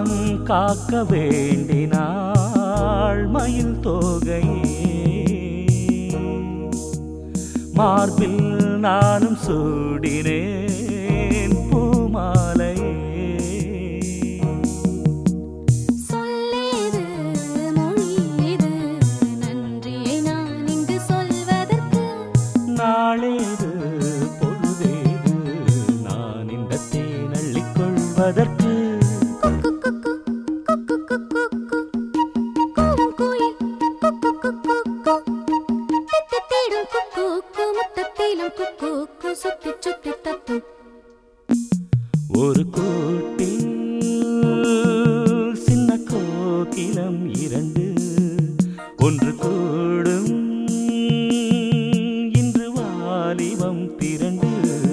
வானம் காக்க வேண்டினாள் மயில் தோகையே. மார்பில் நானும் சூடினேன் பூமாலையே. சொல்லேது மொழியேது நன்றியை நான் இங்கு சொல்வதற்கு. நாளேது பொழுதேது நான் இந்த தேனள்ளிக் கொள்வதற்கு. ஒரு கூட்டில் சின்ன கோகிலம் இரண்டு ஒன்று கூடும் இன்று வாலிபம் திரண்டு.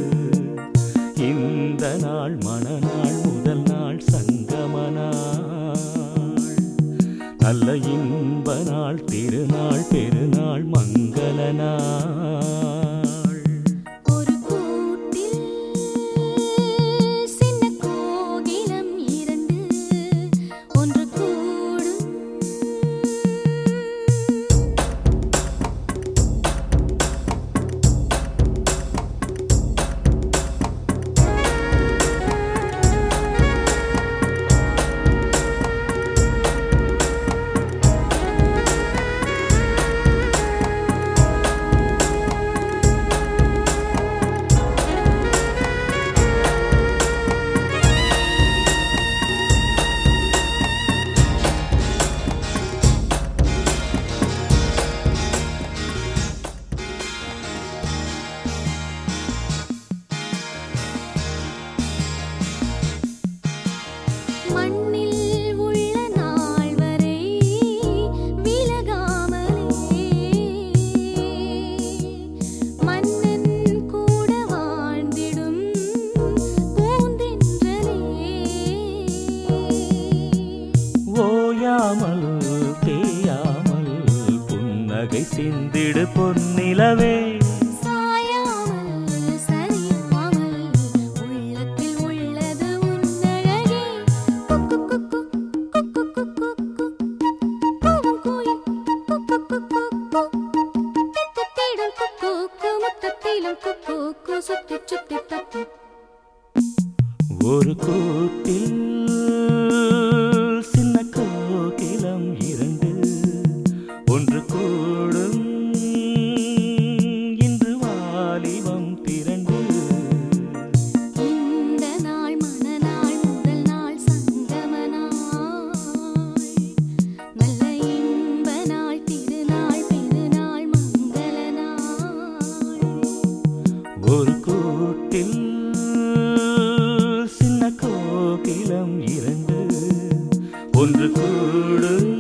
இந்த நாள் மணநாள் முதல் நாள் சங்கம நாள். நல்ல இன்ப நாள் திருநாள் பெருநாள் மங்கள நாள். ஓயாமல் தேயாமல் புன்னகை சிந்திடு பொன்னிலவே. சாயாமல் சரியாமல் உள்ளத்தில் உள்ளது உன்னழகே. ஒரு கூட்டில் சின்ன கோகிலம் இரண்டு ஒன்று கூடும் இன்று வாலிபம் திரண்டு. இந்த நாள் மணநாள் முதல் நாள் சங்கம நாள். நல்ல இன்ப நாள் திருநாள் பெருநாள் மங்கள நாள். ஒரு கூட்டில் சின்ன கோகிலம் இரண்டு ஒன்று கூடும்